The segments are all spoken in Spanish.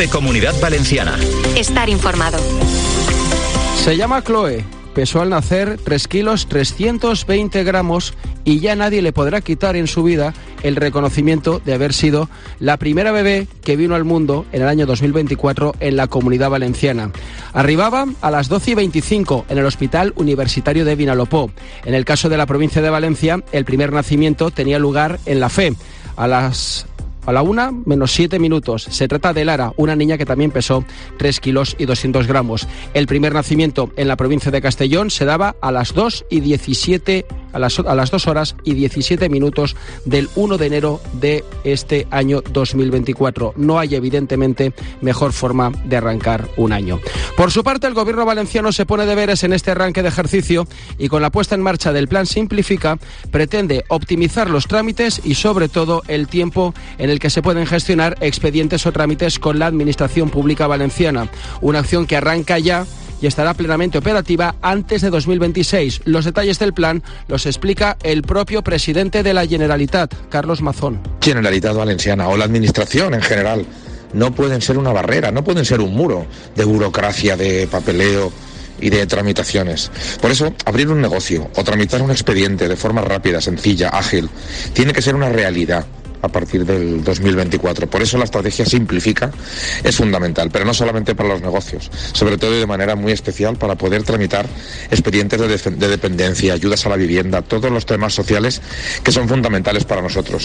COPE Comunidad Valenciana. Estar informado. Se llama Chloe. Pesó al nacer 3 kilos 320 gramos y ya nadie le podrá quitar en su vida el reconocimiento de haber sido la primera bebé que vino al mundo en el año 2024 en la Comunidad Valenciana. Arribaba a las 12:25 en el Hospital Universitario de Vinalopó. En el caso de la provincia de Valencia, el primer nacimiento tenía lugar en La Fe, a la 1:07. Se trata de Lara, una niña que también pesó 3 kilos y 200 gramos. El primer nacimiento en la provincia de Castellón se daba a las 2:17, a las 2 horas y 17 minutos del 1 de enero de este año 2024. No hay, evidentemente, mejor forma de arrancar un año. Por su parte, el gobierno valenciano se pone deberes en este arranque de ejercicio y con la puesta en marcha del Plan Simplifica pretende optimizar los trámites y, sobre todo, el tiempo en el que se pueden gestionar expedientes o trámites con la Administración Pública Valenciana. Una acción que arranca ya y estará plenamente operativa antes de 2026. Los detalles del plan los explica el propio presidente de la Generalitat, Carlos Mazón. Generalitat Valenciana o la Administración en general no pueden ser una barrera, no pueden ser un muro de burocracia, de papeleo y de tramitaciones. Por eso, abrir un negocio o tramitar un expediente de forma rápida, sencilla, ágil, tiene que ser una realidad a partir del 2024. Por eso la estrategia Simplifica es fundamental, pero no solamente para los negocios, sobre todo y de manera muy especial para poder tramitar expedientes de dependencia, ayudas a la vivienda, todos los temas sociales que son fundamentales para nosotros.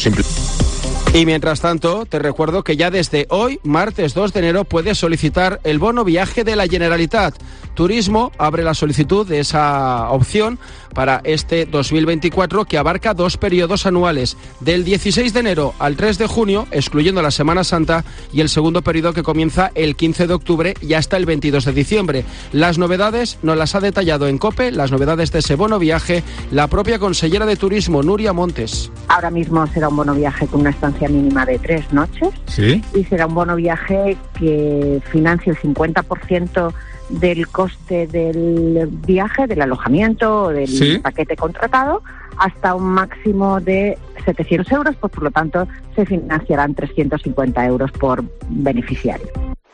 Y mientras tanto, te recuerdo que ya desde hoy, martes 2 de enero, puedes solicitar el bono viaje de la Generalitat. Turismo abre la solicitud de esa opción para este 2024, que abarca 2 periodos anuales, del 16 de enero al 3 de junio, excluyendo la Semana Santa, y el segundo periodo que comienza el 15 de octubre y hasta el 22 de diciembre. Las novedades nos las ha detallado en COPE, las novedades de ese bono viaje, la propia consellera de Turismo, Nuria Montes. Ahora mismo será un bono viaje con una estancia mínima de 3 noches. ¿Sí? Y será un bono viaje que financie el 50% del coste del viaje, del alojamiento, del paquete contratado, hasta un máximo de 700 euros, pues por lo tanto se financiarán 350 euros por beneficiario.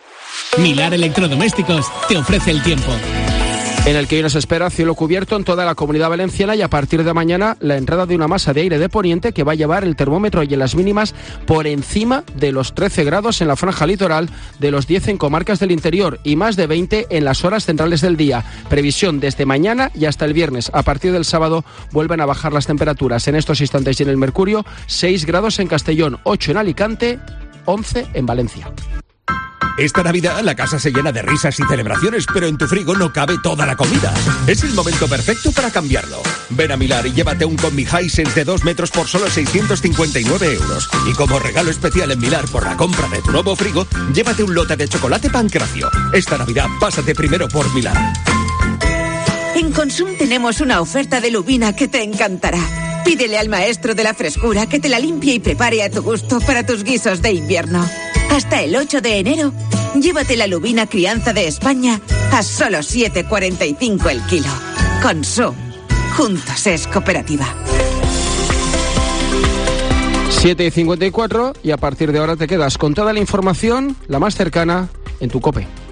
Milar Electrodomésticos te ofrece el tiempo. En el que hoy nos espera cielo cubierto en toda la Comunidad Valenciana y a partir de mañana la entrada de una masa de aire de poniente que va a llevar el termómetro y en las mínimas por encima de los 13 grados en la franja litoral, de los 10 en comarcas del interior y más de 20 en las horas centrales del día. Previsión desde mañana y hasta el viernes. A partir del sábado vuelven a bajar las temperaturas. En estos instantes y en el Mercurio, 6 grados en Castellón, 8 en Alicante, 11 en Valencia. Esta Navidad la casa se llena de risas y celebraciones, pero en tu frigo no cabe toda la comida. Es el momento perfecto para cambiarlo. Ven a Milar y llévate un Combi Hisense de 2 metros por solo 659 euros. Y como regalo especial en Milar por la compra de tu nuevo frigo, llévate un lote de chocolate Pancracio. Esta Navidad pásate primero por Milar. En Consum tenemos una oferta de lubina que te encantará. Pídele al maestro de la frescura que te la limpie y prepare a tu gusto para tus guisos de invierno. Hasta el 8 de enero, llévate la lubina crianza de España a solo 7,45 el kilo. Consum. Juntos es cooperativa. 7:54 y a partir de ahora te quedas con toda la información, la más cercana, en tu COPE.